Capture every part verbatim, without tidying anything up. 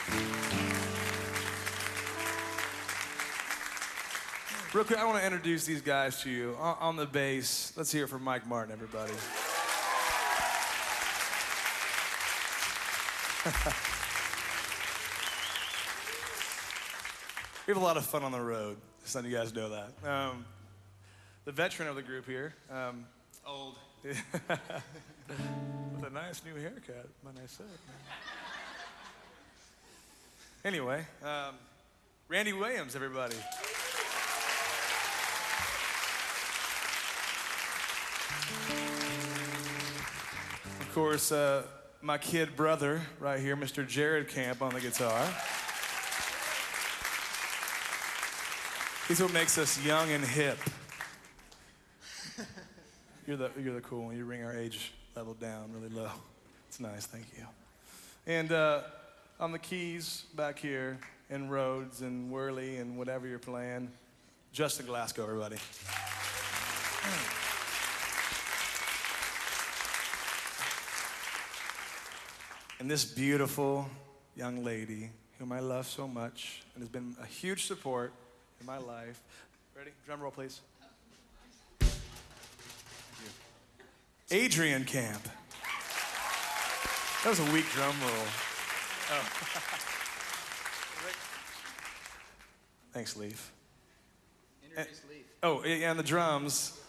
Real quick, I want to introduce these guys to you. On, on the bass, let's hear it for Mike Martin, everybody. We have a lot of fun on the road, just letting you guys know that. Um, the veteran of the group here. Um, Old. With a nice new haircut, might I say. Anyway, um, Randy Williams, everybody. Of course, uh, my kid brother right here, Mister Jared Camp on the guitar. He's what makes us young and hip. You're the, you're the cool one. You bring our age level down really low. It's nice, thank you. And uh, on the keys back here, and Rhodes and Worley and whatever you're playing, Justin Glasgow, everybody. And this beautiful young lady, whom I love so much, and has been a huge support in my life. Ready? Drum roll, please. Adrian Camp. That was a weak drum roll. Oh. Thanks, Leaf. Introduce Leaf. Oh, yeah, and the drums.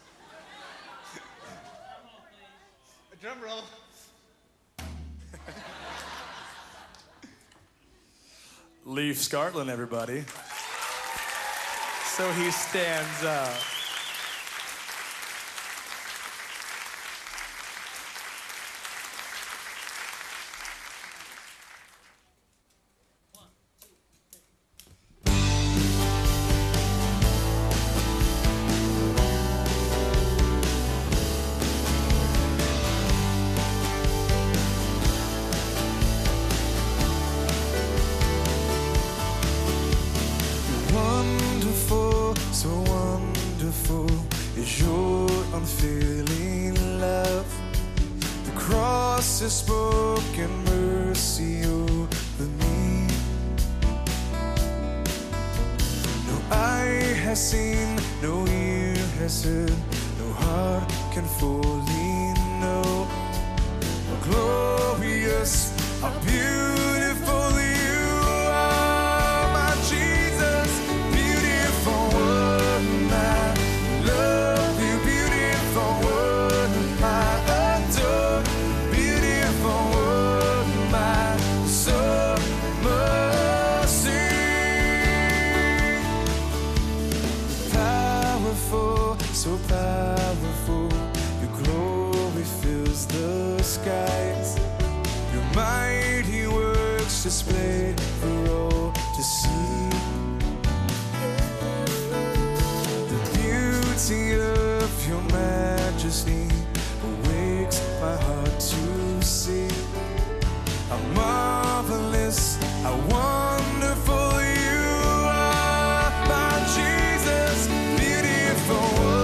A drum roll. Leaf Scartland, everybody. So he stands up. Is your unfailing love, the cross has spoken mercy over me. No eye has seen, no ear has heard, no heart can fully know how glorious, how beautiful you are, my Jesus, beautiful one, my love. So powerful, your glory fills the skies. Your mighty works displayed for all to see. The beauty of your majesty awakes my heart to see. How marvelous, how wonderful you are, my Jesus, beautiful one.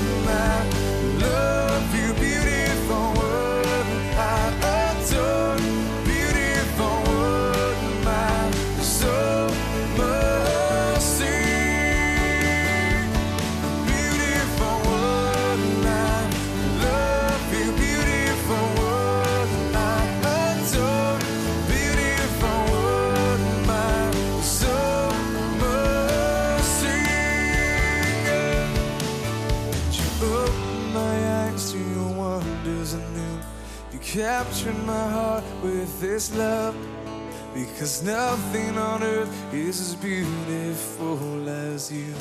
Captured my heart with this love, because nothing on earth is as beautiful as you.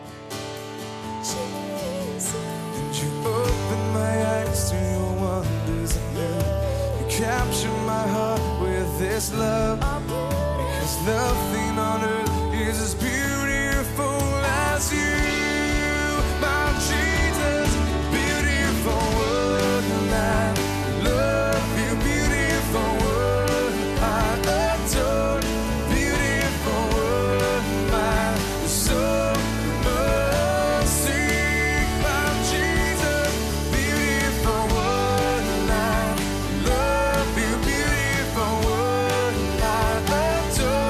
And you opened my eyes to your wonders anew. You captured my heart with this love, because nothing on earth is as beautiful as you. My Jesus, beautiful one, I love you, beautiful one, I adore, beautiful one, my soul must sing. My Jesus, beautiful one, I love you, beautiful one, I adore.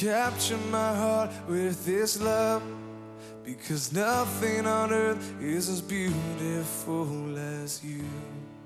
capture my heart with this love, because nothing on earth is as beautiful as you.